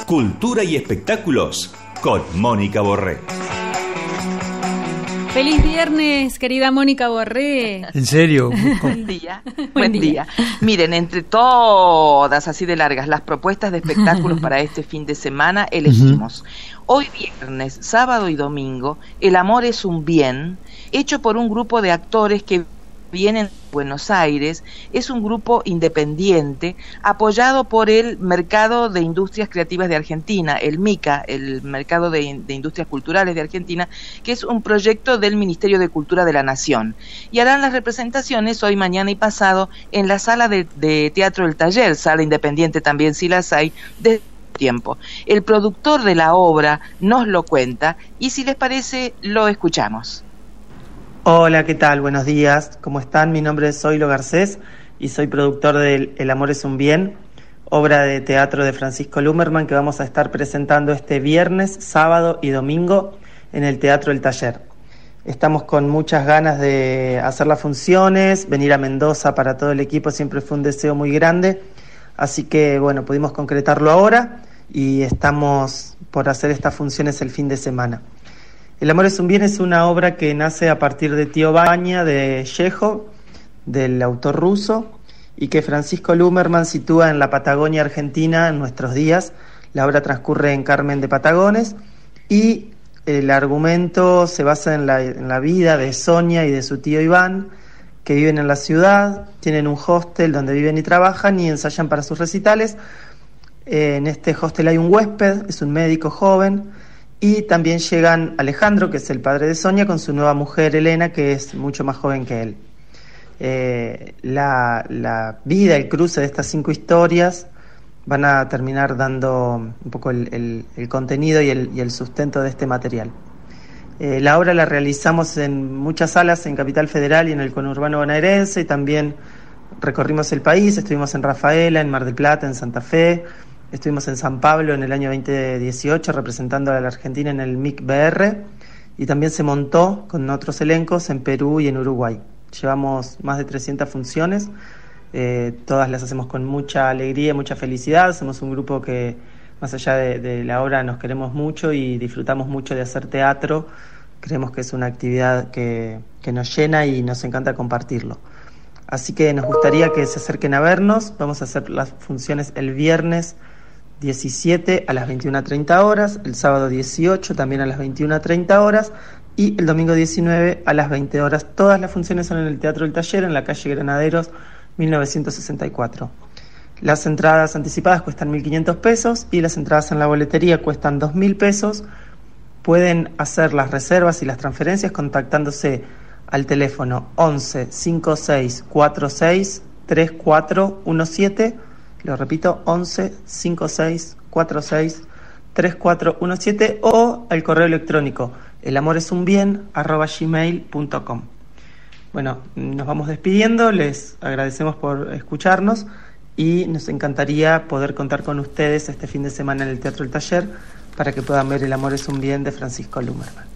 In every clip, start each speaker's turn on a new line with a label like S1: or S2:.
S1: cultura y espectáculos con Mónica Borré.
S2: Feliz viernes, querida Mónica Borré.
S3: ¿En serio?
S4: Buen día. Buen día. Miren, entre todas, así de largas, las propuestas de espectáculos para este fin de semana, elegimos hoy viernes, sábado y domingo, El amor es un bien, hecho por un grupo de actores que vienen de Buenos Aires. Es un grupo independiente apoyado por el Mercado de Industrias Creativas de Argentina, el MICA, el Mercado de Industrias Culturales de Argentina, que es un proyecto del Ministerio de Cultura de la Nación. Y harán las representaciones hoy, mañana y pasado en la sala de Teatro El Taller, sala independiente también si las hay, desde tiempo. El productor de la obra nos lo cuenta y si les parece lo escuchamos.
S5: Hola, ¿qué tal? Buenos días, ¿cómo están? Mi nombre es Zoilo Garcés y soy productor de El amor es un bien, obra de teatro de Francisco Lumerman que vamos a estar presentando este viernes, sábado y domingo en el Teatro El Taller. Estamos con muchas ganas de hacer las funciones, venir a Mendoza para todo el equipo siempre fue un deseo muy grande, así que bueno, pudimos concretarlo ahora y estamos por hacer estas funciones el fin de semana. El amor es un bien es una obra que nace a partir de Tío Baña, de Chekhov, del autor ruso, y que Francisco Lumerman sitúa en la Patagonia Argentina en nuestros días. La obra transcurre en Carmen de Patagones y el argumento se basa en la vida de Sonia y de su tío Iván, que viven en la ciudad, tienen un hostel donde viven y trabajan y ensayan para sus recitales. En este hostel hay un huésped, es un médico joven. Y también llegan Alejandro, que es el padre de Sonia, con su nueva mujer Elena, que es mucho más joven que él. La vida, el cruce de estas 5 historias van a terminar dando un poco el contenido y el sustento de este material. La obra la realizamos en muchas salas en Capital Federal y en el conurbano bonaerense, y también recorrimos el país, estuvimos en Rafaela, en Mar del Plata, en Santa Fe. Estuvimos en San Pablo en el año 2018 representando a la Argentina en el MIC-BR y también se montó con otros elencos en Perú y en Uruguay. Llevamos más de 300 funciones, todas las hacemos con mucha alegría, mucha felicidad. Somos un grupo que más allá de la obra nos queremos mucho y disfrutamos mucho de hacer teatro. Creemos que es una actividad que nos llena y nos encanta compartirlo. Así que nos gustaría que se acerquen a vernos. Vamos a hacer las funciones el viernes 17 a las 21:30 horas, el sábado 18 también a las 21:30 horas y el domingo 19 a las 20 horas. Todas las funciones son en el Teatro El Taller, en la calle Granaderos 1964. Las entradas anticipadas cuestan 1.500 pesos y las entradas en la boletería cuestan 2.000 pesos. Pueden hacer las reservas y las transferencias contactándose al teléfono 11 56 46 3417. Lo repito, 11 56 46 3417 o al correo electrónico elamoresunbien@gmail.com. Bueno, nos vamos despidiendo, les agradecemos por escucharnos y nos encantaría poder contar con ustedes este fin de semana en el Teatro El Taller para que puedan ver El amor es un bien de Francisco Lumerman.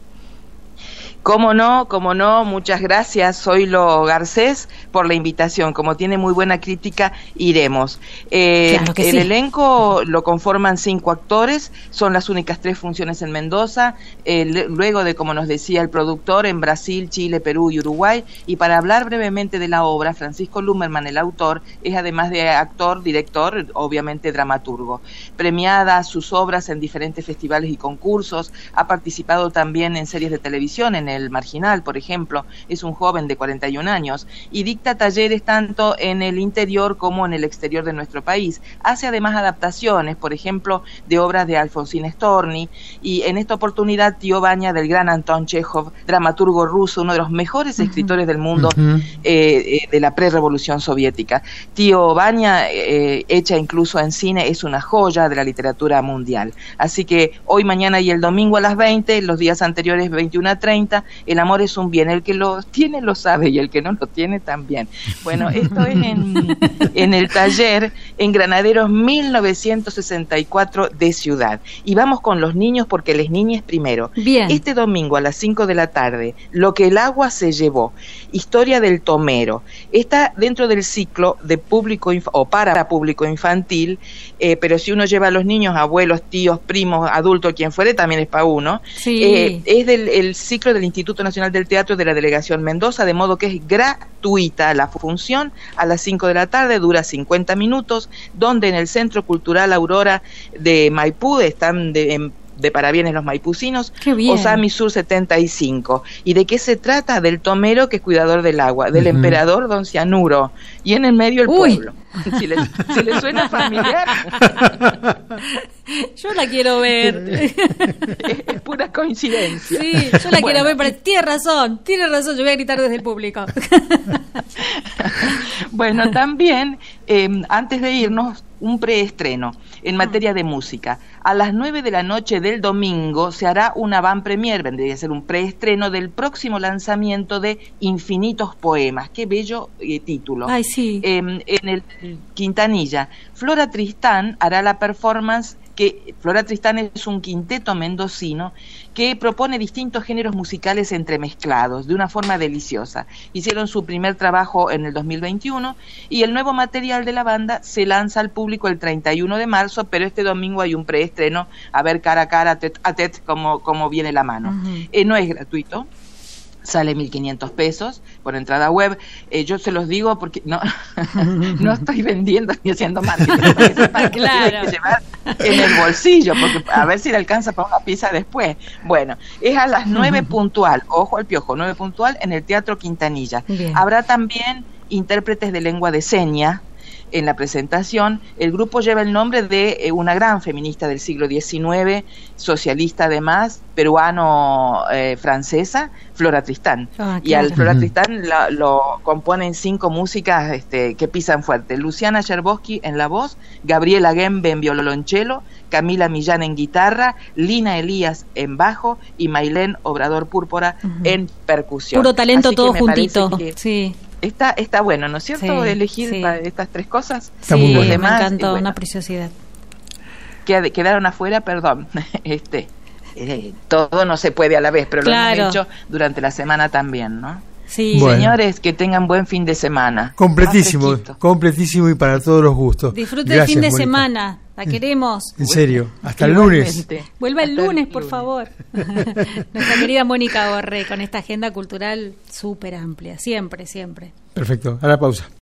S4: Cómo no, muchas gracias Zoilo Garcés por la invitación. Como tiene muy buena crítica, iremos.
S2: Claro que sí.
S4: El elenco lo conforman 5 actores, son las únicas 3 funciones en Mendoza, luego de, como nos decía el productor, en Brasil, Chile, Perú y Uruguay. Y para hablar brevemente de la obra, Francisco Lumerman, el autor, es además de actor, director, obviamente dramaturgo. Premiadas sus obras en diferentes festivales y concursos, ha participado también en series de televisión, en El Marginal, por ejemplo. Es un joven de 41 años y dicta talleres tanto en el interior como en el exterior de nuestro país. Hace además adaptaciones, por ejemplo, de obras de Alfonsín Storni, y en esta oportunidad Tío Baña del gran Anton Chekhov, dramaturgo ruso, uno de los mejores escritores del mundo de la prerrevolución soviética. Tío Baña, hecha incluso en cine, es una joya de la literatura mundial. Así que hoy, mañana y el domingo a las 20, los días anteriores 21:30, obra El amor es un bien, el que lo tiene lo sabe y el que no lo tiene también. Bueno, esto es en el taller en Granaderos 1964 de Ciudad. Y vamos con los niños porque les niñes primero.
S2: Bien.
S4: Este domingo a las 5 de la tarde, Lo que el agua se llevó, historia del tomero. Está dentro del ciclo de público o para público infantil, pero si uno lleva a los niños, abuelos, tíos, primos, adultos, quien fuere, también es para uno.
S2: Sí.
S4: Es el ciclo del Instituto Nacional del Teatro de la Delegación Mendoza, de modo que es gratuita la función a las 5 de la tarde, dura 50 minutos, donde en el Centro Cultural Aurora de Maipú están de parabienes los maipucinos, Osami Sur 75. ¿Y de qué se trata? Del tomero que es cuidador del agua, del emperador Don Cianuro, y en el medio el pueblo. Si le suena familiar.
S2: Yo la quiero ver.
S4: Es pura coincidencia.
S2: Sí, yo la quiero ver, pero tiene razón, yo voy a gritar desde el público.
S4: Bueno, también, antes de irnos, un preestreno en materia de música. A las 9 de la noche del domingo se hará una van premier, vendría a ser un preestreno del próximo lanzamiento de Infinitos Poemas. Qué bello título.
S2: Ay, sí.
S4: En el Quintanilla, Flora Tristán hará la performance. Que Flora Tristán es un quinteto mendocino que propone distintos géneros musicales entremezclados de una forma deliciosa. Hicieron su primer trabajo en el 2021 y el nuevo material de la banda se lanza al público el 31 de marzo, pero este domingo hay un preestreno, a ver cara a cara, tete a tete, cómo viene la mano. No es gratuito. Sale 1.500 pesos por entrada web. Yo se los digo porque no estoy vendiendo ni haciendo marketing. Claro. Hay que llevar en el bolsillo, porque a ver si le alcanza para una pizza después. Bueno, es a las 9 puntual, ojo al piojo, 9 puntual en el Teatro Quintanilla. Bien. Habrá también intérpretes de lengua de señas. En la presentación, el grupo lleva el nombre de una gran feminista del siglo XIX, socialista además, peruano-francesa, Flora Tristán. Claro. Y al Flora Tristán lo componen 5 músicas que pisan fuerte. Luciana Cherboski en la voz, Gabriela Gembe en violonchelo, Camila Millán en guitarra, Lina Elías en bajo y Mailén Obrador Púrpura en percusión.
S2: Puro talento todo juntito.
S4: Sí. Está bueno, ¿no es cierto? Elegir para estas 3 cosas.
S2: Sí, muy bueno. Me encantó, bueno, una preciosidad.
S4: Quedaron afuera, perdón. Todo no se puede a la vez, pero claro, lo hemos hecho durante la semana también, ¿no?
S2: Sí.
S3: Bueno.
S4: Señores, que tengan buen fin de semana.
S3: Completísimo y para todos los gustos.
S2: Disfrute el fin de semana. La queremos.
S3: En serio, hasta el lunes.
S2: Vuelva el lunes, por favor. Nuestra querida Mónica Borré, con esta agenda cultural súper amplia. Siempre.
S3: Perfecto, a la pausa.